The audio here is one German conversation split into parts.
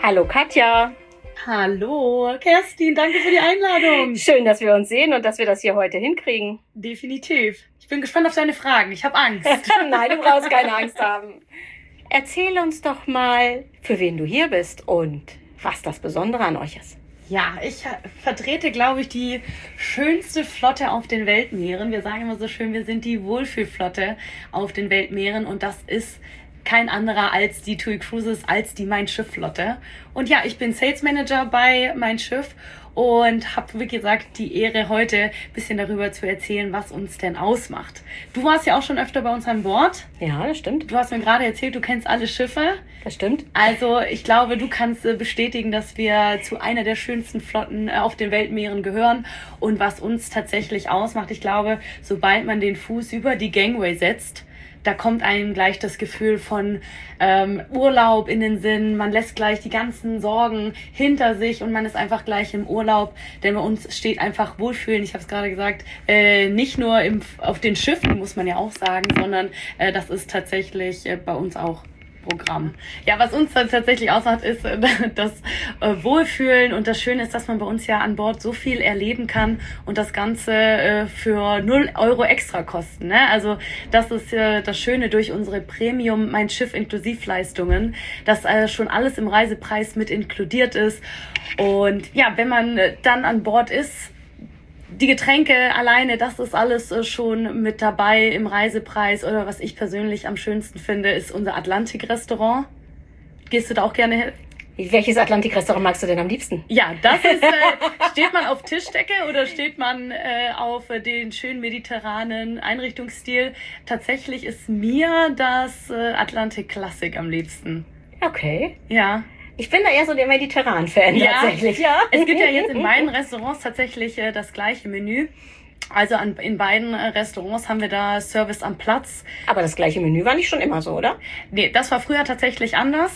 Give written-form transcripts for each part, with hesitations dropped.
Hallo Katja. Hallo Kerstin, danke für die Einladung. Schön, dass wir uns sehen und dass wir das hier heute hinkriegen. Definitiv. Ich bin gespannt auf deine Fragen. Ich habe Angst. Nein, du brauchst keine Angst haben. Erzähl uns doch mal, für wen du hier bist und was das Besondere an euch ist. Ja, ich vertrete, glaube ich, die schönste Flotte auf den Weltmeeren. Wir sagen immer so schön, wir sind die Wohlfühlflotte auf den Weltmeeren und das ist kein anderer als die TUI Cruises, als die Mein Schiff-Flotte. Und ja, ich bin Sales Manager bei Mein Schiff und habe, wie gesagt, die Ehre, heute ein bisschen darüber zu erzählen, was uns denn ausmacht. Du warst ja auch schon öfter bei uns an Bord. Ja, das stimmt. Du hast mir gerade erzählt, du kennst alle Schiffe. Das stimmt. Also ich glaube, du kannst bestätigen, dass wir zu einer der schönsten Flotten auf den Weltmeeren gehören. Und was uns tatsächlich ausmacht, ich glaube, sobald man den Fuß über die Gangway setzt, da kommt einem gleich das Gefühl von Urlaub in den Sinn. Man lässt gleich die ganzen Sorgen hinter sich und man ist einfach gleich im Urlaub. Denn bei uns steht einfach Wohlfühlen. Ich habe es gerade gesagt, nicht nur auf den Schiffen, muss man ja auch sagen, sondern das ist tatsächlich bei uns auch Programm. Ja, was uns dann tatsächlich ausmacht, ist das Wohlfühlen und das Schöne ist, dass man bei uns ja an Bord so viel erleben kann und das Ganze für 0 Euro extra kosten. Ne? Also das ist das Schöne durch unsere Premium Mein Schiff Inklusivleistungen, dass schon alles im Reisepreis mit inkludiert ist und ja, wenn man dann an Bord ist, die Getränke alleine, das ist alles schon mit dabei im Reisepreis. Oder was ich persönlich am schönsten finde, ist unser Atlantik-Restaurant. Gehst du da auch gerne hin? Welches Atlantik-Restaurant magst du denn am liebsten? Ja, das ist, steht man auf Tischdecke oder steht man auf den schönen mediterranen Einrichtungsstil? Tatsächlich ist mir das Atlantik Classic am liebsten. Okay. Ja. Ich bin da eher so der Mediterran-Fan tatsächlich. Ja. Es gibt ja jetzt in beiden Restaurants tatsächlich das gleiche Menü. Also in beiden Restaurants haben wir da Service am Platz. Aber das gleiche Menü war nicht schon immer so, oder? Nee, das war früher tatsächlich anders.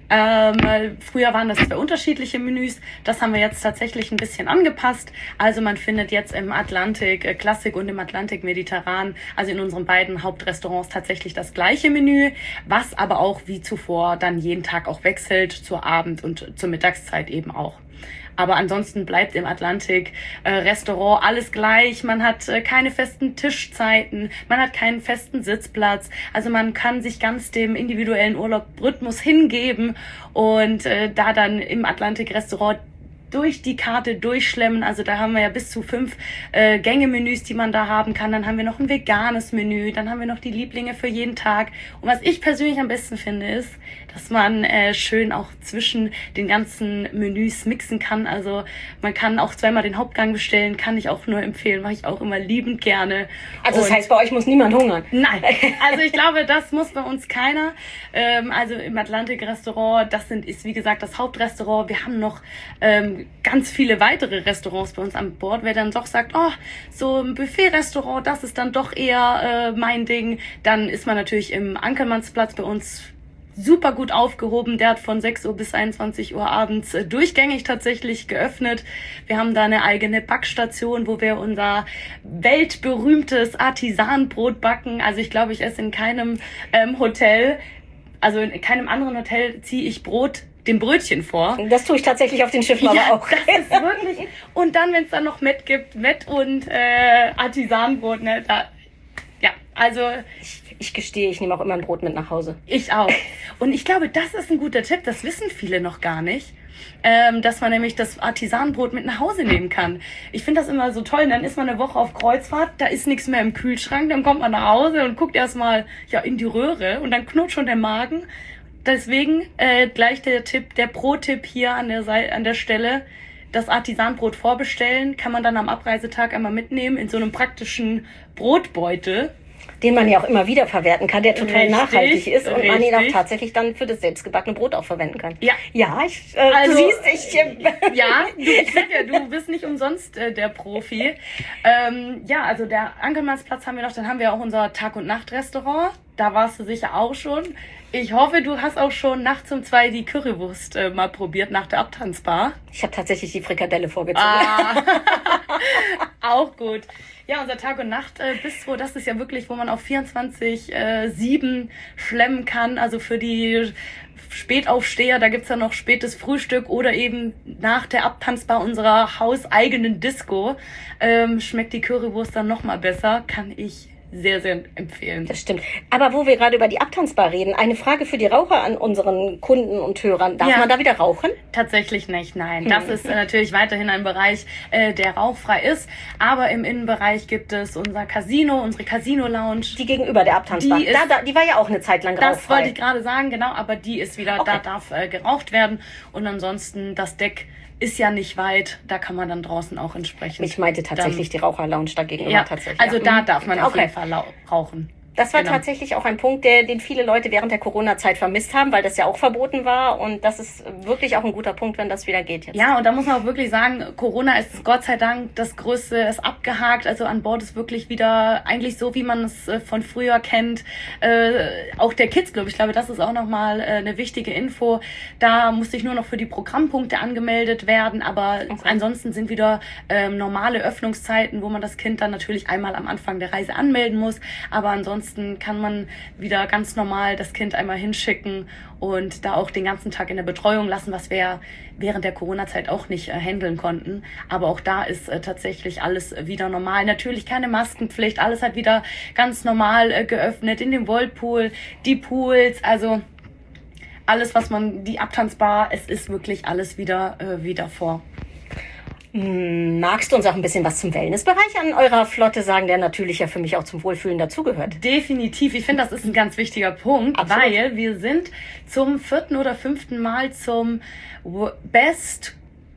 Früher waren das 2 unterschiedliche Menüs. Das haben wir jetzt tatsächlich ein bisschen angepasst. Also man findet jetzt im Atlantik Classic und im Atlantik Mediterran, also in unseren beiden Hauptrestaurants tatsächlich das gleiche Menü, was aber auch wie zuvor dann jeden Tag auch wechselt, zur Abend- und zur Mittagszeit eben auch. Aber ansonsten bleibt im Atlantik-Restaurant alles gleich. Man hat keine festen Tischzeiten, man hat keinen festen Sitzplatz. Also man kann sich ganz dem individuellen Urlaubsrhythmus hingeben und da dann im Atlantik-Restaurant durch die Karte durchschlemmen. Also da haben wir ja bis zu 5 Gänge-Menüs, die man da haben kann. Dann haben wir noch ein veganes Menü. Dann haben wir noch die Lieblinge für jeden Tag. Und was ich persönlich am besten finde, ist, dass man schön auch zwischen den ganzen Menüs mixen kann. Also man kann auch zweimal den Hauptgang bestellen, kann ich auch nur empfehlen. Mache ich auch immer liebend gerne. Also das heißt, bei euch muss niemand hungern? Nein, also ich glaube, das muss bei uns keiner. Also im Atlantik-Restaurant, ist wie gesagt das Hauptrestaurant. Wir haben noch ganz viele weitere Restaurants bei uns an Bord. Wer dann doch sagt, oh, so ein Buffet-Restaurant, das ist dann doch eher mein Ding, dann ist man natürlich im Ankermannsplatz bei uns super gut aufgehoben. Der hat von 6 Uhr bis 21 Uhr abends durchgängig tatsächlich geöffnet. Wir haben da eine eigene Backstation, wo wir unser weltberühmtes Artisanbrot backen. Also ich glaube, ich esse in keinem Hotel, also in keinem anderen Hotel ziehe ich dem Brötchen vor. Das tue ich tatsächlich auf den Schiffen aber auch. Das ist wirklich. Und dann, wenn es dann noch Mett gibt, Mett und Artisanbrot, ne, also ich gestehe, ich nehme auch immer ein Brot mit nach Hause. Ich auch. Und ich glaube, das ist ein guter Tipp, das wissen viele noch gar nicht, dass man nämlich das Artisanbrot mit nach Hause nehmen kann. Ich finde das immer so toll, dann ist man eine Woche auf Kreuzfahrt, da ist nichts mehr im Kühlschrank, dann kommt man nach Hause und guckt erstmal in die Röhre und dann knurrt schon der Magen. Deswegen gleich der Pro-Tipp hier an der Stelle, das Artisanbrot vorbestellen, kann man dann am Abreisetag einmal mitnehmen in so einem praktischen Brotbeutel. Den man ja auch immer wieder verwerten kann, der total nachhaltig ist und man ihn auch richtig. tatsächlich dann für das selbstgebackene Brot auch verwenden kann. Ja. Ja, Also, du siehst, ja, ich sag ja, du bist nicht umsonst der Profi. Also der Ankermannsplatz haben wir noch, dann haben wir auch unser Tag- und Nacht-Restaurant. Da warst du sicher auch schon. Ich hoffe, du hast auch schon nachts um 2 die Currywurst mal probiert nach der Abtanzbar. Ich habe tatsächlich die Frikadelle vorgezogen. Auch gut. Ja, unser Tag- und Nacht-Bistro, das ist ja wirklich, wo man auf 24/7 schlemmen kann. Also für die Spätaufsteher, da gibt's ja noch spätes Frühstück oder eben nach der Abtanzbar unserer hauseigenen Disco schmeckt die Currywurst dann nochmal besser. Kann ich sehr, sehr empfehlen. Das stimmt. Aber wo wir gerade über die Abtanzbar reden, eine Frage für die Raucher an unseren Kunden und Hörern. Darf man da wieder rauchen? Tatsächlich nicht, nein. Das ist natürlich weiterhin ein Bereich, der rauchfrei ist. Aber im Innenbereich gibt es unser Casino, unsere Casino-Lounge. Die gegenüber der Abtanzbar. Die war ja auch eine Zeit lang rauchfrei. Das wollte ich gerade sagen, genau. Aber die ist wieder, da darf geraucht werden. Und ansonsten das Deck ist ja nicht weit, da kann man dann draußen auch entsprechend. Ich meinte tatsächlich die Raucherlounge da gegenüber. Ja, tatsächlich. Also da darf man auf jeden Fall rauchen. Das war tatsächlich auch ein Punkt, den viele Leute während der Corona-Zeit vermisst haben, weil das ja auch verboten war. Und das ist wirklich auch ein guter Punkt, wenn das wieder geht jetzt. Ja, und da muss man auch wirklich sagen, Corona ist Gott sei Dank das Größte, ist abgehakt. Also an Bord ist wirklich wieder eigentlich so, wie man es von früher kennt. Auch der Kids Club, ich glaube, das ist auch nochmal eine wichtige Info. Da musste ich nur noch für die Programmpunkte angemeldet werden. Aber ansonsten sind wieder normale Öffnungszeiten, wo man das Kind dann natürlich einmal am Anfang der Reise anmelden muss. Aber ansonsten kann man wieder ganz normal das Kind einmal hinschicken und da auch den ganzen Tag in der Betreuung lassen, was wir während der Corona-Zeit auch nicht handeln konnten. Aber auch da ist tatsächlich alles wieder normal. Natürlich keine Maskenpflicht, alles hat wieder ganz normal geöffnet in dem Whirlpool, die Pools, also alles, was man, die Abtanzbar, es ist wirklich alles wieder vor. Magst du uns auch ein bisschen was zum Wellnessbereich an eurer Flotte sagen, der natürlich ja für mich auch zum Wohlfühlen dazugehört? Definitiv. Ich finde, das ist ein ganz wichtiger Punkt, weil wir sind zum 4. oder 5. Mal zum Best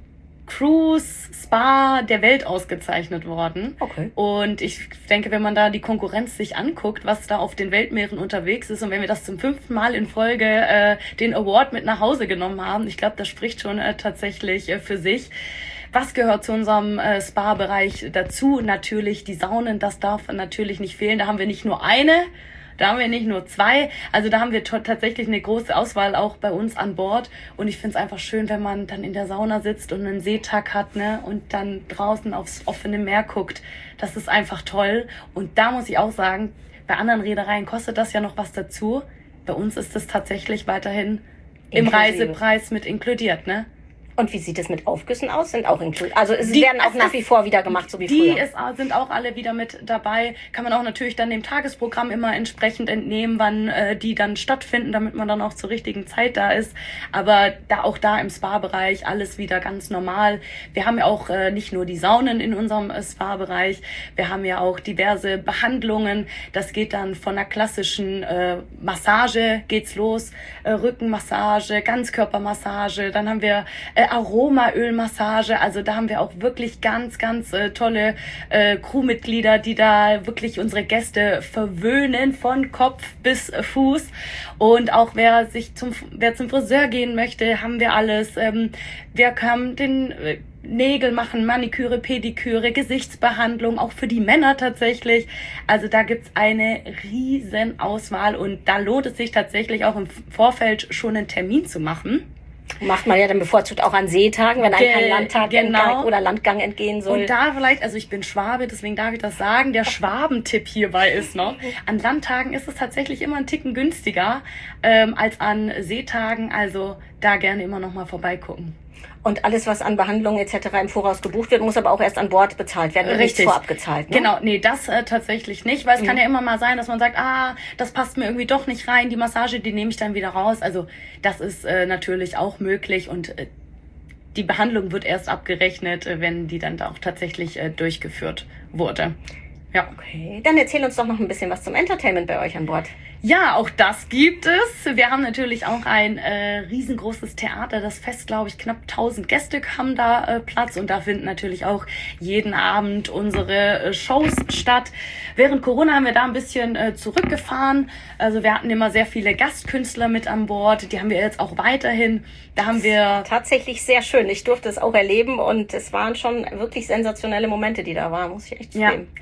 Cruise Spa der Welt ausgezeichnet worden. Okay. Und ich denke, wenn man da die Konkurrenz sich anguckt, was da auf den Weltmeeren unterwegs ist und wenn wir das zum 5. Mal in Folge den Award mit nach Hause genommen haben, ich glaube, das spricht schon tatsächlich für sich. Was gehört zu unserem Spa-Bereich dazu? Natürlich die Saunen, das darf natürlich nicht fehlen. Da haben wir nicht nur eine, da haben wir nicht nur 2. Also da haben wir tatsächlich eine große Auswahl auch bei uns an Bord. Und ich finde es einfach schön, wenn man dann in der Sauna sitzt und einen Seetag hat, ne, und dann draußen aufs offene Meer guckt. Das ist einfach toll. Und da muss ich auch sagen, bei anderen Reedereien kostet das ja noch was dazu. Bei uns ist es tatsächlich weiterhin im Reisepreis mit inkludiert, ne? Und wie sieht es mit Aufgüssen aus? Sind auch inkludiert. Also es werden auch nach wie vor wieder gemacht, so wie früher. Die sind auch alle wieder mit dabei. Kann man auch natürlich dann dem Tagesprogramm immer entsprechend entnehmen, wann die dann stattfinden, damit man dann auch zur richtigen Zeit da ist. Aber auch da im Spa-Bereich alles wieder ganz normal. Wir haben ja auch nicht nur die Saunen in unserem Spa-Bereich. Wir haben ja auch diverse Behandlungen. Das geht dann von einer klassischen Massage geht's los. Rückenmassage, Ganzkörpermassage. Dann haben wir Aromaölmassage, also da haben wir auch wirklich ganz, ganz tolle Crewmitglieder, die da wirklich unsere Gäste verwöhnen von Kopf bis Fuß. Und auch wer zum Friseur gehen möchte, haben wir alles. Wir können den Nägel machen, Maniküre, Pediküre, Gesichtsbehandlung, auch für die Männer tatsächlich. Also da gibt's eine riesen Auswahl und da lohnt es sich tatsächlich auch im Vorfeld schon einen Termin zu machen. Macht man ja dann bevorzugt auch an Seetagen, wenn einem kein Landtag oder Landgang entgehen soll. Und da vielleicht, also ich bin Schwabe, deswegen darf ich das sagen, der Schwabentipp hierbei ist noch, an Landtagen ist es tatsächlich immer einen Ticken günstiger als an Seetagen, also da gerne immer noch mal vorbeigucken. Und alles, was an Behandlungen etc. im Voraus gebucht wird, muss aber auch erst an Bord bezahlt werden. Richtig. Nichts vorab gezahlt. Ne? Genau, nee, das tatsächlich nicht, weil es kann ja immer mal sein, dass man sagt, das passt mir irgendwie doch nicht rein, die Massage, die nehme ich dann wieder raus. Also das ist natürlich auch möglich und die Behandlung wird erst abgerechnet, wenn die dann da auch tatsächlich durchgeführt wurde. Ja. Okay, dann erzähl uns doch noch ein bisschen was zum Entertainment bei euch an Bord. Ja, auch das gibt es. Wir haben natürlich auch ein riesengroßes Theater. Das Fest, glaube ich, knapp 1000 Gäste haben da Platz. Und da finden natürlich auch jeden Abend unsere Shows statt. Während Corona haben wir da ein bisschen zurückgefahren. Also wir hatten immer sehr viele Gastkünstler mit an Bord. Die haben wir jetzt auch weiterhin. Da haben wir tatsächlich sehr schön. Ich durfte es auch erleben und es waren schon wirklich sensationelle Momente, die da waren, muss ich echt zugeben. Ja, also wir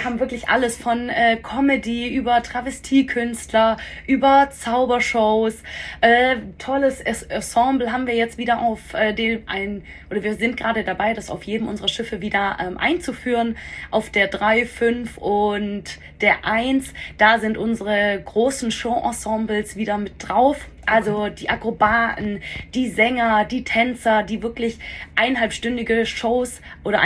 haben wirklich alles von Comedy über Travestiekünstler, über Zaubershows. Tolles Ensemble haben wir jetzt wieder auf wir sind gerade dabei, das auf jedem unserer Schiffe wieder einzuführen. Auf der 3, 5 und der 1, da sind unsere großen Show-Ensembles wieder mit drauf. Also die Akrobaten, die Sänger, die Tänzer, die wirklich einstündige Shows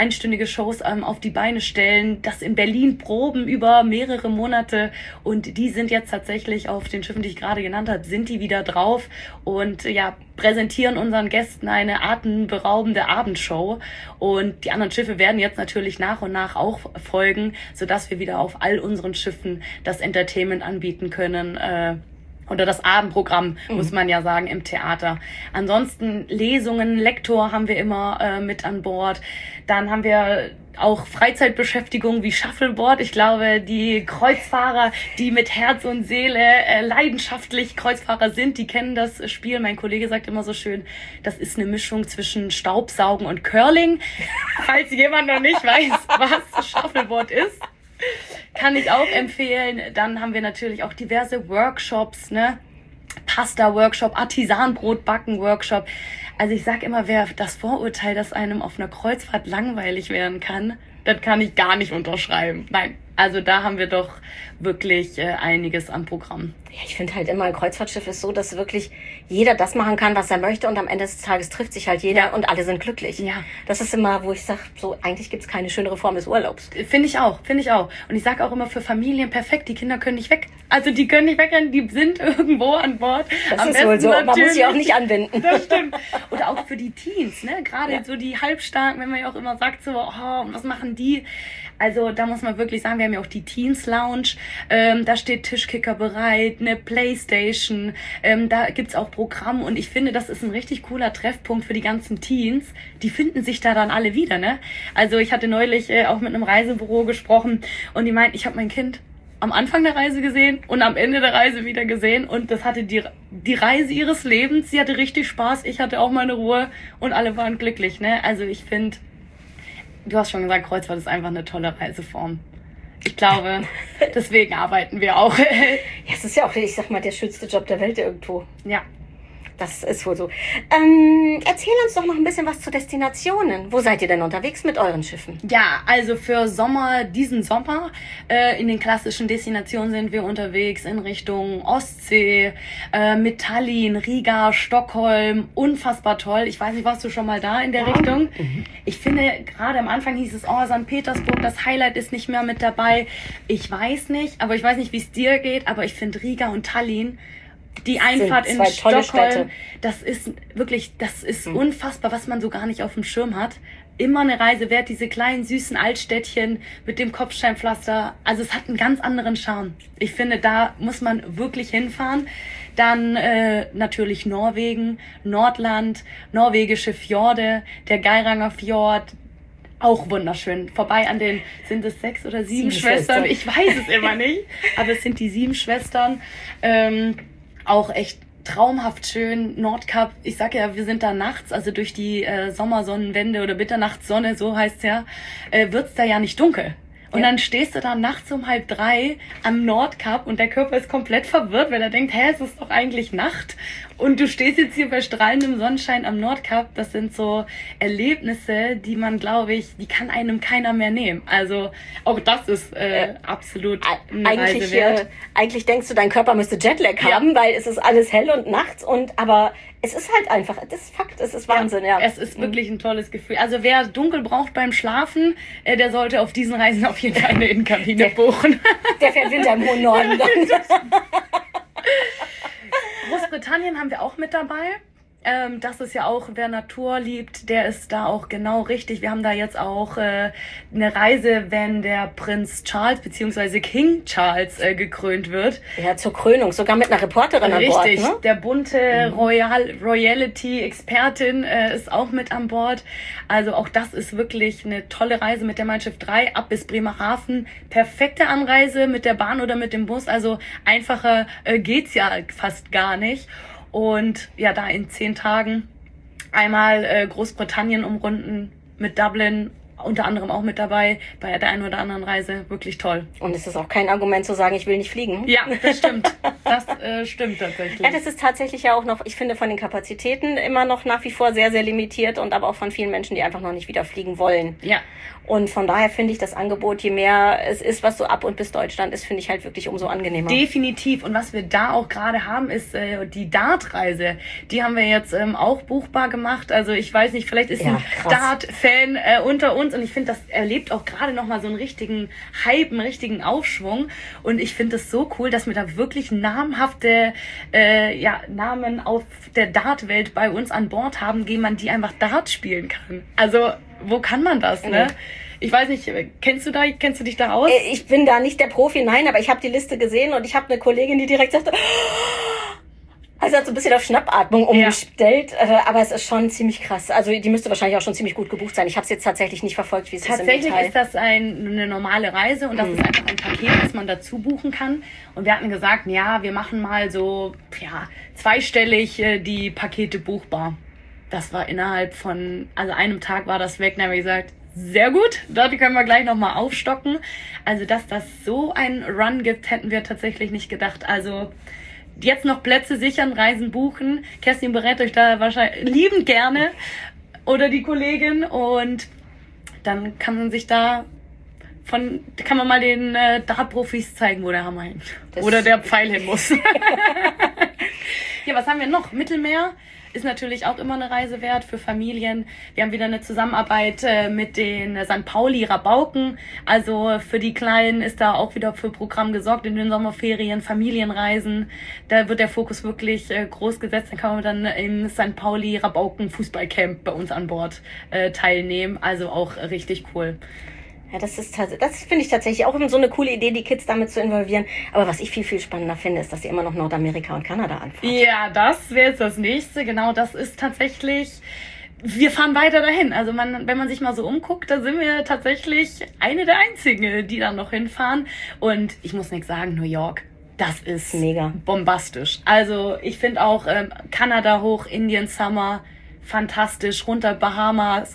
auf die Beine stellen, das in Berlin proben über mehrere Monate, und die sind jetzt tatsächlich auf den Schiffen, die ich gerade genannt habe, sind die wieder drauf und präsentieren unseren Gästen eine atemberaubende Abendshow, und die anderen Schiffe werden jetzt natürlich nach und nach auch folgen, sodass wir wieder auf all unseren Schiffen das Entertainment anbieten können, oder das Abendprogramm, muss man ja sagen, im Theater. Ansonsten Lesungen, Lektor haben wir immer mit an Bord. Dann haben wir auch Freizeitbeschäftigung wie Shuffleboard. Ich glaube, die Kreuzfahrer, die mit Herz und Seele leidenschaftlich Kreuzfahrer sind, die kennen das Spiel. Mein Kollege sagt immer so schön, das ist eine Mischung zwischen Staubsaugen und Curling. Falls jemand noch nicht weiß, was Shuffleboard ist, kann ich auch empfehlen. Dann haben wir natürlich auch diverse Workshops, ne? Pasta-Workshop, Artisanbrot-Backen-Workshop. Also ich sag immer, wer das Vorurteil, dass einem auf einer Kreuzfahrt langweilig werden kann, das kann ich gar nicht unterschreiben. Nein, also da haben wir doch wirklich einiges an Programm. Ja, ich finde halt immer, ein Kreuzfahrtschiff ist so, dass wirklich jeder das machen kann, was er möchte, und am Ende des Tages trifft sich halt jeder und alle sind glücklich. Ja. Das ist immer, wo ich sage, so eigentlich gibt's keine schönere Form des Urlaubs. Finde ich auch. Und ich sage auch immer, für Familien perfekt, die Kinder können nicht weg. Also die können nicht wegrennen, die sind irgendwo an Bord. Das ist wohl so, man muss sie auch nicht anbinden. Das stimmt. Oder auch für die Teens, ne? Gerade so die Halbstarken, wenn man ja auch immer sagt, so, was machen die? Also da muss man wirklich sagen, wir haben ja auch die Teens Lounge, da steht Tischkicker bereit, eine Playstation, da gibt's auch Programm, und ich finde, das ist ein richtig cooler Treffpunkt für die ganzen Teens. Die finden sich da dann alle wieder, ne? Also ich hatte neulich auch mit einem Reisebüro gesprochen, und die meinten, ich habe mein Kind am Anfang der Reise gesehen und am Ende der Reise wieder gesehen, und das hatte die Reise ihres Lebens. Sie hatte richtig Spaß, ich hatte auch meine Ruhe, und alle waren glücklich, ne? Also ich finde, du hast schon gesagt, Kreuzfahrt ist einfach eine tolle Reiseform. Ich glaube, deswegen arbeiten wir auch. Ja, es ist ja auch, ich sag mal, der schönste Job der Welt irgendwo. Ja. Das ist wohl so. Erzähl uns doch noch ein bisschen was zu Destinationen. Wo seid ihr denn unterwegs mit euren Schiffen? Ja, also für diesen Sommer, in den klassischen Destinationen sind wir unterwegs in Richtung Ostsee, mit Tallinn, Riga, Stockholm. Unfassbar toll. Ich weiß nicht, warst du schon mal da in der Richtung? Mhm. Ich finde, gerade am Anfang hieß es, St. Petersburg, das Highlight ist nicht mehr mit dabei. Ich weiß nicht, wie es dir geht, aber ich finde Riga und Tallinn, die Einfahrt in Stockholm, das ist unfassbar, was man so gar nicht auf dem Schirm hat. Immer eine Reise wert, diese kleinen süßen Altstädtchen mit dem Kopfsteinpflaster. Also es hat einen ganz anderen Charme. Ich finde, da muss man wirklich hinfahren. Dann natürlich Norwegen, Nordland, norwegische Fjorde, der Geiranger Fjord. Auch wunderschön. Vorbei an den, sind es 6 oder 7 Schwestern? Ich weiß es immer nicht. Aber es sind die 7 Schwestern. Auch echt traumhaft schön. Nordkap, ich sag ja, wir sind da nachts, also durch die Sommersonnenwende oder Mitternachtssonne, so heißt's ja, wird's da ja nicht dunkel. Und dann stehst du da nachts um 2:30 am Nordkap, und der Körper ist komplett verwirrt, weil er denkt, es ist doch eigentlich Nacht. Und du stehst jetzt hier bei strahlendem Sonnenschein am Nordkap. Das sind so Erlebnisse, die man, glaube ich, die kann einem keiner mehr nehmen. Also auch das ist absolut eine Reise wert. Eigentlich denkst du, dein Körper müsste Jetlag haben, weil es ist alles hell und nachts, aber es ist halt einfach, das ist Fakt, es ist Wahnsinn, ja. Es ist wirklich ein tolles Gefühl. Also wer dunkel braucht beim Schlafen, der sollte auf diesen Reisen auf jeden Fall eine Innenkabine buchen. Der fährt Winter im hohen Norden dann. Großbritannien haben wir auch mit dabei. Das ist ja auch, wer Natur liebt, der ist da auch genau richtig. Wir haben da jetzt auch eine Reise, wenn der Prinz Charles bzw. King Charles gekrönt wird. Ja, zur Krönung, sogar mit einer Reporterin an Bord. Richtig, ne? Der bunte Royalty-Expertin ist auch mit an Bord. Also auch das ist wirklich eine tolle Reise mit der Mein Schiff 3 ab bis Bremerhaven. Perfekte Anreise mit der Bahn oder mit dem Bus. Also einfacher geht's ja fast gar nicht. Und ja, da in 10 Tagen einmal Großbritannien umrunden, mit Dublin unter anderem auch mit dabei bei der einen oder anderen Reise. Wirklich toll. Und es ist auch kein Argument zu sagen, ich will nicht fliegen. Ja, das stimmt. Das stimmt tatsächlich. Ja, das ist tatsächlich ja auch noch, ich finde, von den Kapazitäten immer noch nach wie vor sehr, sehr limitiert und aber auch von vielen Menschen, die einfach noch nicht wieder fliegen wollen. Ja. Und von daher finde ich das Angebot, je mehr es ist, was so ab und bis Deutschland ist, finde ich halt wirklich umso angenehmer. Definitiv. Und was wir da auch gerade haben, ist die Dart-Reise. Die haben wir jetzt auch buchbar gemacht. Also ich weiß nicht, vielleicht ist ein Dart-Fan unter uns. Und ich finde, das erlebt auch gerade nochmal so einen richtigen Hype, einen richtigen Aufschwung. Und ich finde es so cool, dass wir da wirklich namhafte Namen auf der Dart-Welt bei uns an Bord haben, gegen man die einfach Dart spielen kann. Also wo kann man das, ne? Ich weiß nicht, kennst du dich da aus? Ich bin da nicht der Profi, nein, aber ich habe die Liste gesehen und ich habe eine Kollegin, die direkt sagte, also hat so ein bisschen auf Schnappatmung umgestellt, aber es ist schon ziemlich krass. Also die müsste wahrscheinlich auch schon ziemlich gut gebucht sein. Ich habe es jetzt tatsächlich nicht verfolgt, wie es ist im Detail. Tatsächlich ist das eine normale Reise und das ist einfach ein Paket, das man dazu buchen kann. Und wir hatten gesagt, ja, wir machen mal so zweistellig die Pakete buchbar. Das war innerhalb von, einem Tag war das weg. Dann haben wir gesagt, sehr gut, dort können wir gleich nochmal aufstocken. Also, dass das so einen Run gibt, hätten wir tatsächlich nicht gedacht. Also, jetzt noch Plätze sichern, Reisen buchen. Kerstin berät euch da wahrscheinlich liebend gerne. Oder die Kollegin. Und dann kann man sich kann man mal den Dart-Profis zeigen, wo der Hammer hängt. Oder der Pfeil hin muss. Ja, was haben wir noch? Mittelmeer. Ist natürlich auch immer eine Reise wert für Familien. Wir haben wieder eine Zusammenarbeit mit den St. Pauli Rabauken. Also für die Kleinen ist da auch wieder für Programm gesorgt in den Sommerferien, Familienreisen. Da wird der Fokus wirklich groß gesetzt. Dann kann man dann im St. Pauli Rabauken Fußballcamp bei uns an Bord teilnehmen. Also auch richtig cool. Ja, das finde ich tatsächlich auch so eine coole Idee, die Kids damit zu involvieren. Aber was ich viel, viel spannender finde, ist, dass sie immer noch Nordamerika und Kanada anfahren. Ja, das wäre jetzt das Nächste. Genau, das ist tatsächlich, wir fahren weiter dahin. Also wenn man sich mal so umguckt, da sind wir tatsächlich eine der Einzigen, die da noch hinfahren. Und ich muss nichts sagen, New York. Das ist mega bombastisch. Also ich finde auch Kanada hoch, Indian Summer, fantastisch, runter Bahamas.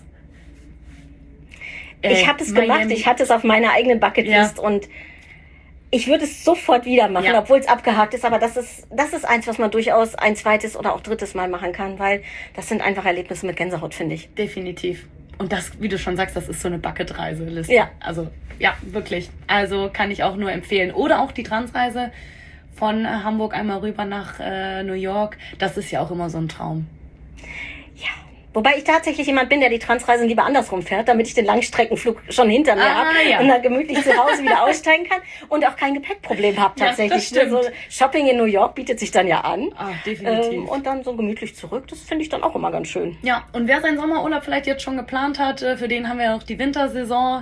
Ich habe es gemacht, ich hatte es auf meiner eigenen Bucketlist und ich würde es sofort wieder machen, obwohl es abgehakt ist. Aber das ist eins, was man durchaus ein zweites oder auch drittes Mal machen kann, weil das sind einfach Erlebnisse mit Gänsehaut, finde ich. Definitiv. Und das, wie du schon sagst, das ist so eine Bucket-Reise-Liste. Ja. Also, ja, wirklich. Also kann ich auch nur empfehlen. Oder auch die Transreise von Hamburg einmal rüber nach New York. Das ist ja auch immer so ein Traum. Ja. Wobei ich tatsächlich jemand bin, der die Transreisen lieber andersrum fährt, damit ich den Langstreckenflug schon hinter mir habe und dann gemütlich zu Hause wieder aussteigen kann und auch kein Gepäckproblem habe tatsächlich. Ja, so Shopping in New York bietet sich dann ja an. Definitiv. Und dann so gemütlich zurück, das finde ich dann auch immer ganz schön. Ja, und wer seinen Sommerurlaub vielleicht jetzt schon geplant hat, für den haben wir noch die Wintersaison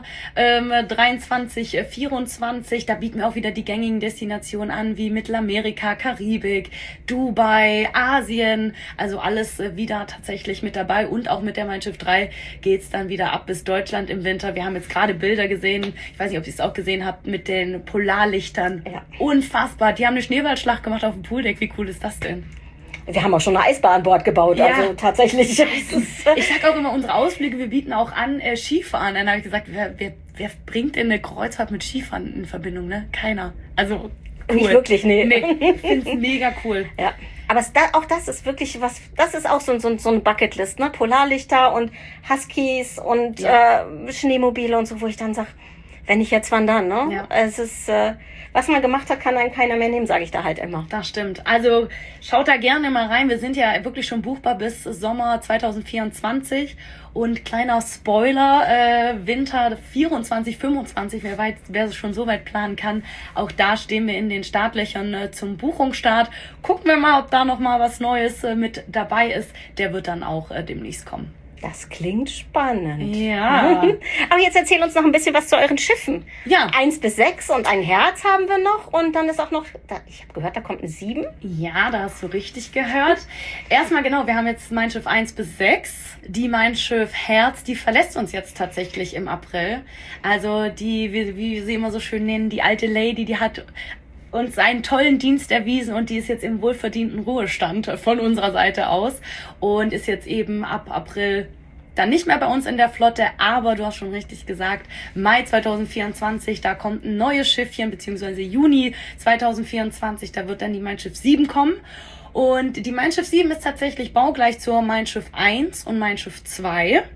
23, 24. Da bieten wir auch wieder die gängigen Destinationen an, wie Mittelamerika, Karibik, Dubai, Asien. Also alles wieder tatsächlich mit dabei. Und auch mit der Mein Schiff 3 geht's dann wieder ab bis Deutschland im Winter. Wir haben jetzt gerade Bilder gesehen, ich weiß nicht, ob ihr es auch gesehen habt, mit den Polarlichtern. Ja. Unfassbar. Die haben eine Schneeballschlacht gemacht auf dem Pooldeck. Wie cool ist das denn? Wir haben auch schon eine Eisbahn an Bord gebaut, also tatsächlich. Ich sag auch immer, unsere Ausflüge, wir bieten auch an Skifahren. Dann habe ich gesagt, wer bringt denn eine Kreuzfahrt mit Skifahren in Verbindung, ne? Keiner. Also cool. Nicht wirklich, nee. Ich finde es mega cool. Ja. Aber auch das ist wirklich was, das ist auch so eine Bucketlist, ne? Polarlichter und Huskies und Schneemobile und so, wo ich dann sage, wenn ich jetzt, wann dann, ne? Ja. Es ist, was man gemacht hat, kann einem keiner mehr nehmen, sage ich da halt immer. Das stimmt. Also schaut da gerne mal rein. Wir sind ja wirklich schon buchbar bis Sommer 2024. Und kleiner Spoiler, Winter 24, 25, wer es schon so weit planen kann, auch da stehen wir in den Startlöchern zum Buchungsstart. Gucken wir mal, ob da noch mal was Neues mit dabei ist. Der wird dann auch demnächst kommen. Das klingt spannend. Ja. Aber jetzt erzähl uns noch ein bisschen was zu euren Schiffen. Ja. 1 bis 6 und ein Herz haben wir noch. Und dann ist auch noch, ich habe gehört, da kommt ein 7. Ja, da hast du richtig gehört. Erstmal genau, wir haben jetzt Mein Schiff 1 bis 6. Die Mein Schiff Herz, die verlässt uns jetzt tatsächlich im April. Also die, wie wir sie immer so schön nennen, die alte Lady, die hat uns einen tollen Dienst erwiesen und die ist jetzt im wohlverdienten Ruhestand von unserer Seite aus und ist jetzt eben ab April dann nicht mehr bei uns in der Flotte, aber du hast schon richtig gesagt, Mai 2024, da kommt ein neues Schiffchen, beziehungsweise Juni 2024, da wird dann die Mein Schiff 7 kommen. Und die Mein Schiff 7 ist tatsächlich baugleich zur Mein Schiff 1 und Mein Schiff 2.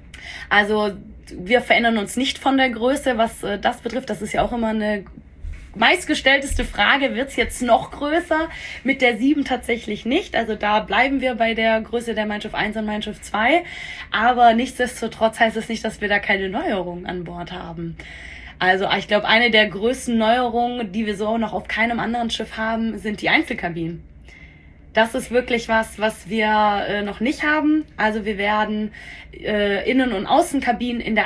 Also wir verändern uns nicht von der Größe, was das betrifft. Das ist ja auch immer eine meistgestellteste Frage, wird's jetzt noch größer? Mit der 7 tatsächlich nicht. Also da bleiben wir bei der Größe der Mein Schiff 1 und Mein Schiff 2. Aber nichtsdestotrotz heißt es nicht, dass wir da keine Neuerungen an Bord haben. Also ich glaube, eine der größten Neuerungen, die wir so noch auf keinem anderen Schiff haben, sind die Einzelkabinen. Das ist wirklich was wir noch nicht haben. Also wir werden Innen- und Außenkabinen in der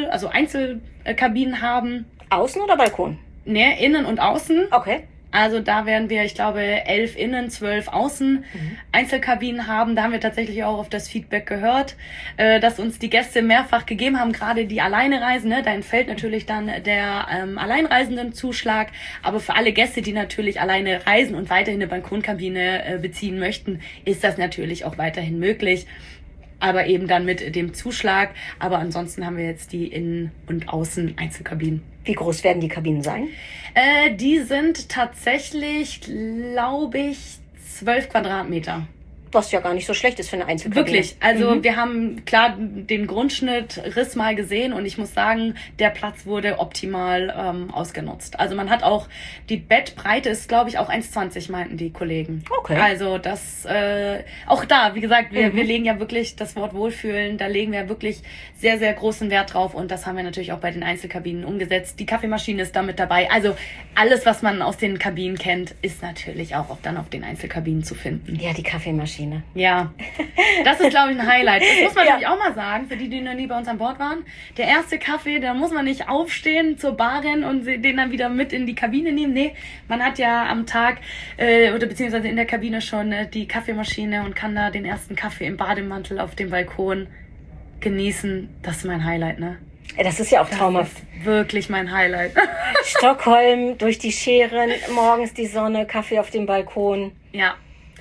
Einzelkabinen haben. Außen oder Balkon? Ne, innen und außen. Okay. Also da werden wir, ich glaube, 11 innen, 12 außen Einzelkabinen haben. Da haben wir tatsächlich auch auf das Feedback gehört, dass uns die Gäste mehrfach gegeben haben, gerade die alleine reisen. Ne? Da entfällt natürlich dann der Alleinreisenden-Zuschlag. Aber für alle Gäste, die natürlich alleine reisen und weiterhin eine Balkonkabine beziehen möchten, ist das natürlich auch weiterhin möglich. Aber eben dann mit dem Zuschlag. Aber ansonsten haben wir jetzt die Innen- und Außen-Einzelkabinen. Wie groß werden die Kabinen sein? Die sind tatsächlich, glaube ich, 12 Quadratmeter. Was ja gar nicht so schlecht ist für eine Einzelkabine. Wirklich. Also wir haben klar den Grundschnittriss mal gesehen und ich muss sagen, der Platz wurde optimal ausgenutzt. Also man hat auch, die Bettbreite ist, glaube ich, auch 1,20, meinten die Kollegen. Okay. Also das, auch da, wie gesagt, wir legen ja wirklich das Wort Wohlfühlen, da legen wir wirklich sehr, sehr großen Wert drauf und das haben wir natürlich auch bei den Einzelkabinen umgesetzt. Die Kaffeemaschine ist da mit dabei. Also alles, was man aus den Kabinen kennt, ist natürlich auch dann auf den Einzelkabinen zu finden. Ja, die Kaffeemaschine. Ja, das ist, glaube ich, ein Highlight. Das muss man natürlich auch mal sagen, für die noch nie bei uns an Bord waren. Der erste Kaffee, da muss man nicht aufstehen zur Bar rennen und den dann wieder mit in die Kabine nehmen. Nee, man hat ja am Tag oder beziehungsweise in der Kabine schon die Kaffeemaschine und kann da den ersten Kaffee im Bademantel auf dem Balkon genießen. Das ist mein Highlight, ne? Das ist ja auch traumhaft. Das ist wirklich mein Highlight. Stockholm, durch die Scheren, morgens die Sonne, Kaffee auf dem Balkon. Ja.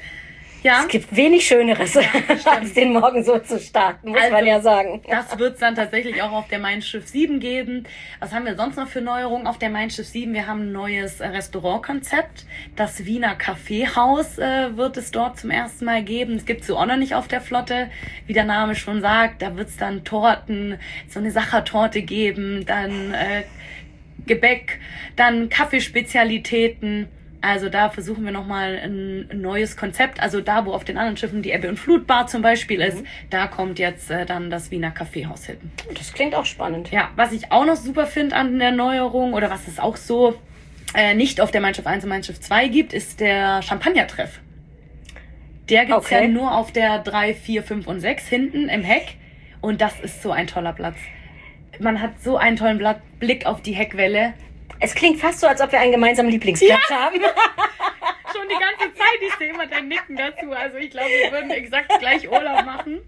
Ja. Es gibt wenig Schöneres, als den Morgen so zu starten, muss man ja sagen. Das wird es dann tatsächlich auch auf der Mein Schiff 7 geben. Was haben wir sonst noch für Neuerungen auf der Mein Schiff 7? Wir haben ein neues Restaurantkonzept. Das Wiener Kaffeehaus wird es dort zum ersten Mal geben. Es gibt es so auch noch nicht auf der Flotte. Wie der Name schon sagt, da wird es dann Torten, so eine Sachertorte geben, dann Gebäck, dann Kaffeespezialitäten. Also da versuchen wir nochmal ein neues Konzept. Also da, wo auf den anderen Schiffen die Ebbe- und Flutbar zum Beispiel ist, da kommt jetzt dann das Wiener Kaffeehaus hin. Das klingt auch spannend. Ja, was ich auch noch super finde an der Neuerung oder was es auch so nicht auf der Mein Schiff 1 und Mein Schiff 2 gibt, ist der Champagnertreff. Der gibt's ja nur auf der 3, 4, 5 und 6 hinten im Heck. Und das ist so ein toller Platz. Man hat so einen tollen Blick auf die Heckwelle. Es klingt fast so, als ob wir einen gemeinsamen Lieblingsplatz haben. Schon die ganze Zeit, ich sehe immer dein Nicken dazu. Also ich glaube, wir würden exakt gleich Urlaub machen.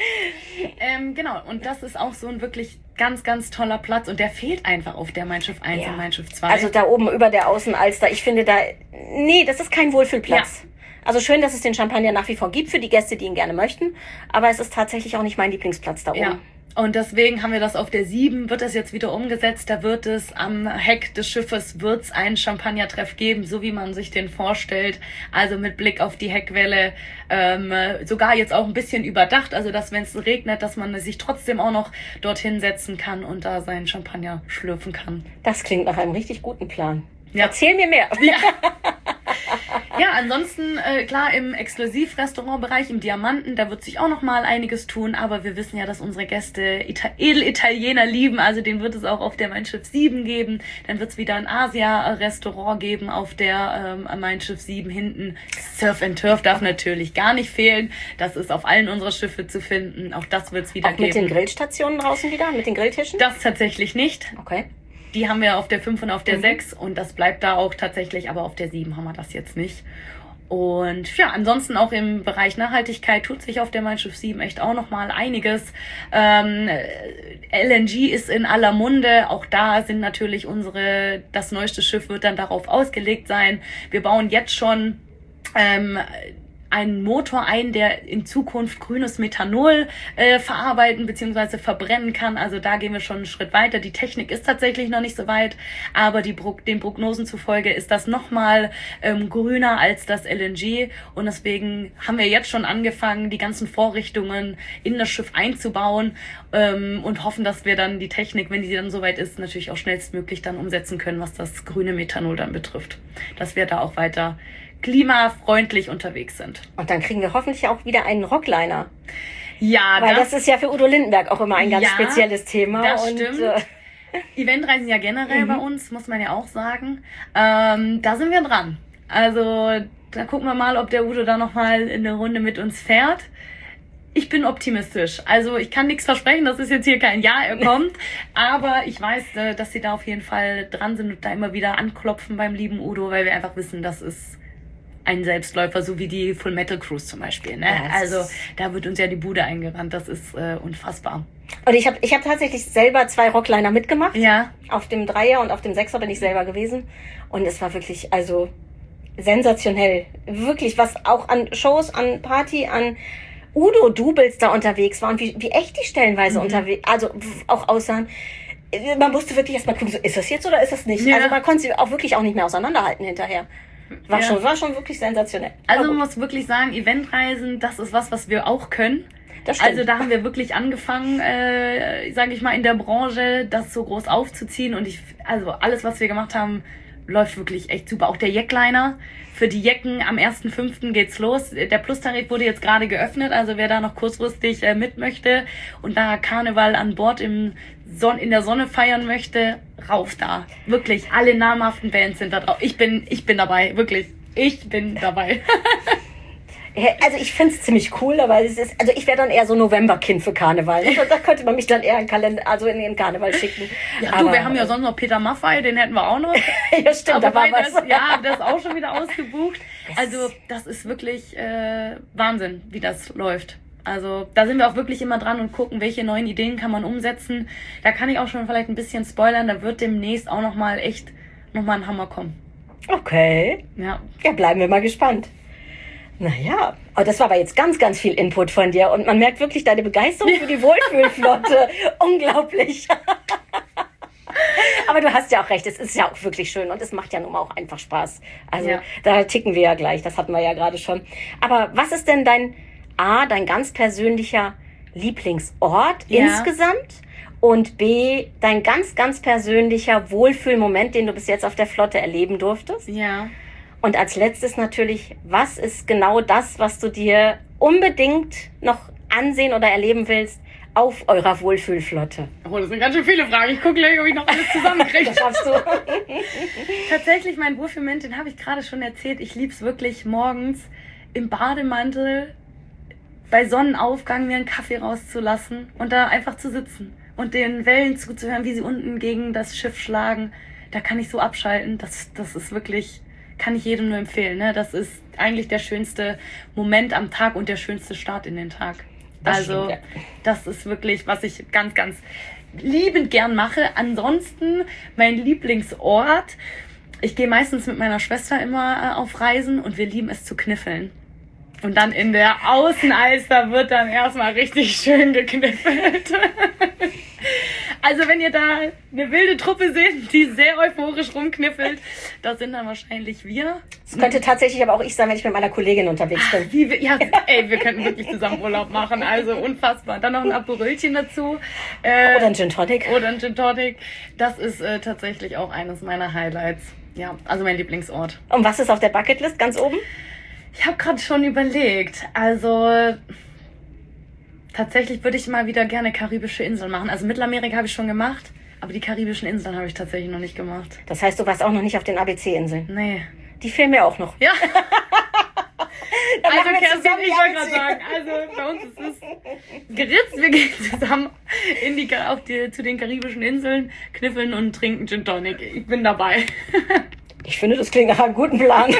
Genau, und das ist auch so ein wirklich ganz, ganz toller Platz. Und der fehlt einfach auf der Mein Schiff 1 und Mein Schiff 2. Also da oben über der Außenalster, ich finde das ist kein Wohlfühlplatz. Ja. Also schön, dass es den Champagner nach wie vor gibt für die Gäste, die ihn gerne möchten. Aber es ist tatsächlich auch nicht mein Lieblingsplatz da oben. Ja. Und deswegen haben wir das auf der 7, wird das jetzt wieder umgesetzt. Da wird es am Heck des Schiffes einen Champagnertreff geben, so wie man sich den vorstellt. Also mit Blick auf die Heckwelle, sogar jetzt auch ein bisschen überdacht. Also dass, wenn es regnet, dass man sich trotzdem auch noch dorthin setzen kann und da seinen Champagner schlürfen kann. Das klingt nach einem richtig guten Plan. Ja. Erzähl mir mehr. Ja. Ja, ansonsten, klar, im Exklusivrestaurantbereich, im Diamanten, da wird sich auch noch mal einiges tun, aber wir wissen ja, dass unsere Gäste Edelitaliener lieben, also den wird es auch auf der Mein Schiff 7 geben, dann wird es wieder ein Asia-Restaurant geben auf der Mein Schiff 7 hinten. Surf and Turf darf natürlich gar nicht fehlen, das ist auf allen unserer Schiffe zu finden, auch das wird es wieder geben. Mit den Grillstationen draußen wieder, mit den Grilltischen? Das tatsächlich nicht. Okay. Die haben wir auf der 5 und auf der 6 und das bleibt da auch tatsächlich, aber auf der 7 haben wir das jetzt nicht. Und ja, ansonsten auch im Bereich Nachhaltigkeit tut sich auf der Mein Schiff 7 echt auch nochmal einiges. LNG ist in aller Munde, auch da sind natürlich das neueste Schiff wird dann darauf ausgelegt sein. Wir bauen jetzt schon einen Motor ein, der in Zukunft grünes Methanol verarbeiten bzw. verbrennen kann. Also da gehen wir schon einen Schritt weiter. Die Technik ist tatsächlich noch nicht so weit, aber den Prognosen zufolge ist das nochmal grüner als das LNG. Und deswegen haben wir jetzt schon angefangen, die ganzen Vorrichtungen in das Schiff einzubauen und hoffen, dass wir dann die Technik, wenn die dann soweit ist, natürlich auch schnellstmöglich dann umsetzen können, was das grüne Methanol dann betrifft. Dass wir da auch weiter klimafreundlich unterwegs sind. Und dann kriegen wir hoffentlich auch wieder einen Rockliner. Ja, weil das ist ja für Udo Lindenberg auch immer ein ganz spezielles Thema. Das stimmt. Eventreisen ja generell bei uns, muss man ja auch sagen. Da sind wir dran. Also da gucken wir mal, ob der Udo da nochmal eine Runde mit uns fährt. Ich bin optimistisch. Also ich kann nichts versprechen, das ist jetzt hier kein Ja, er kommt. Aber ich weiß, dass sie da auf jeden Fall dran sind und da immer wieder anklopfen beim lieben Udo, weil wir einfach wissen, das ist ein Selbstläufer, so wie die Full Metal Cruise zum Beispiel. Ne? Ja, also da wird uns ja die Bude eingerannt, das ist unfassbar. Und ich hab tatsächlich selber 2 Rockliner mitgemacht. Ja. Auf dem 3er und auf dem 6er bin ich selber gewesen. Und es war wirklich, also sensationell. Wirklich, was auch an Shows, an Party, an Udo-Doubles da unterwegs waren, wie echt die stellenweise unterwegs, also auch aussahen. Man musste wirklich erstmal gucken, so, ist das jetzt oder ist das nicht? Ja. Also man konnte sie auch wirklich auch nicht mehr auseinanderhalten hinterher. War schon wirklich sensationell. Also man muss wirklich sagen, Eventreisen, das ist was wir auch können. Das stimmt. Also da haben wir wirklich angefangen, sage ich mal, in der Branche das so groß aufzuziehen. Und also alles, was wir gemacht haben, läuft wirklich echt super. Auch der Jackliner. Für die Jecken am 1.5. geht's los. Der Plus-Tarif wurde jetzt gerade geöffnet. Also wer da noch kurzfristig mit möchte und da Karneval an Bord in der Sonne feiern möchte, rauf da. Wirklich, alle namhaften Bands sind da drauf. Ich bin dabei, wirklich. Ich bin dabei. Also ich find's ziemlich cool, aber ich wäre dann eher so Novemberkind für Karneval. Da könnte man mich dann eher in den Karneval schicken. Ja, aber wir haben ja sonst noch Peter Maffay, den hätten wir auch noch. Ja, stimmt, aber da war was. Das ist auch schon wieder ausgebucht. Also das ist wirklich Wahnsinn, wie das läuft. Also da sind wir auch wirklich immer dran und gucken, welche neuen Ideen kann man umsetzen. Da kann ich auch schon vielleicht ein bisschen spoilern, da wird demnächst auch nochmal ein Hammer kommen. Okay. Ja, bleiben wir mal gespannt. Naja, das war aber jetzt ganz, ganz viel Input von dir und man merkt wirklich deine Begeisterung für die Wohlfühlflotte. Unglaublich. Aber du hast ja auch recht, es ist ja auch wirklich schön und es macht ja nun mal auch einfach Spaß. Also da ticken wir ja gleich, das hatten wir ja gerade schon. Aber was ist denn dein ganz persönlicher Lieblingsort insgesamt und B, dein ganz, ganz persönlicher Wohlfühlmoment, den du bis jetzt auf der Flotte erleben durftest? Ja. Und als letztes natürlich, was ist genau das, was du dir unbedingt noch ansehen oder erleben willst auf eurer Wohlfühlflotte? Oh, das sind ganz schön viele Fragen. Ich gucke gleich, ob ich noch alles zusammenkriege. Das schaffst du. Tatsächlich, mein Wohlfühlmoment, den habe ich gerade schon erzählt. Ich liebe es wirklich, morgens im Bademantel bei Sonnenaufgang mir einen Kaffee rauszulassen und da einfach zu sitzen und den Wellen zuzuhören, wie sie unten gegen das Schiff schlagen. Da kann ich so abschalten. Das ist wirklich, kann ich jedem nur empfehlen. Ne? Das ist eigentlich der schönste Moment am Tag und der schönste Start in den Tag. Das ist wirklich, was ich ganz, ganz liebend gern mache. Ansonsten mein Lieblingsort. Ich gehe meistens mit meiner Schwester immer auf Reisen und wir lieben es zu kniffeln. Und dann in der Außenalster wird dann erstmal richtig schön gekniffelt. Also wenn ihr da eine wilde Truppe seht, die sehr euphorisch rumkniffelt, das sind dann wahrscheinlich wir. Das könnte tatsächlich aber auch ich sein, wenn ich mit meiner Kollegin unterwegs bin. Wir könnten wirklich zusammen Urlaub machen, also unfassbar. Dann noch ein Aperölchen dazu. Oder ein Gin Tonic. Das ist tatsächlich auch eines meiner Highlights. Ja, also mein Lieblingsort. Und was ist auf der Bucketlist ganz oben? Ich habe gerade schon überlegt, also tatsächlich würde ich mal wieder gerne karibische Inseln machen. Also Mittelamerika habe ich schon gemacht, aber die karibischen Inseln habe ich tatsächlich noch nicht gemacht. Das heißt, du warst auch noch nicht auf den ABC-Inseln? Nee. Die fehlen mir auch noch. Ja. Also Kerstin, ich wollte gerade sagen, also bei uns ist es geritzt, wir gehen zusammen zu den karibischen Inseln, kniffeln und trinken Gin Tonic. Ich bin dabei. Ich finde, das klingt nach einem guten Plan.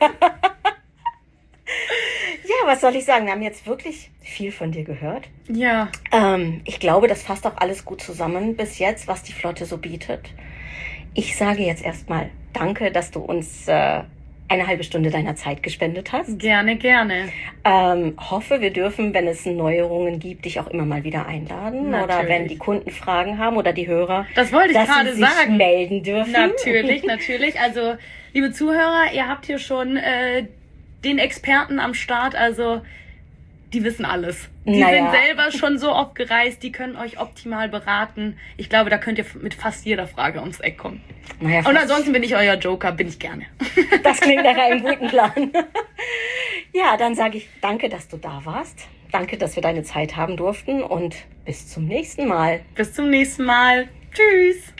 Ja, was soll ich sagen? Wir haben jetzt wirklich viel von dir gehört. Ja. Ich glaube, das fasst auch alles gut zusammen bis jetzt, was die Flotte so bietet. Ich sage jetzt erstmal danke, dass du uns eine halbe Stunde deiner Zeit gespendet hast. Gerne, gerne. Hoffe, wir dürfen, wenn es Neuerungen gibt, dich auch immer mal wieder einladen. Natürlich. Oder wenn die Kunden Fragen haben oder die Hörer, das wollte ich gerade sagen, sich melden dürfen. Natürlich. Also, liebe Zuhörer, ihr habt hier schon den Experten am Start, also die wissen alles. Die sind selber schon so oft gereist, die können euch optimal beraten. Ich glaube, da könnt ihr mit fast jeder Frage ums Eck kommen. Und ansonsten bin ich euer Joker, bin ich gerne. Das klingt nach einem guten Plan. Ja, dann sage ich danke, dass du da warst. Danke, dass wir deine Zeit haben durften und bis zum nächsten Mal. Bis zum nächsten Mal. Tschüss.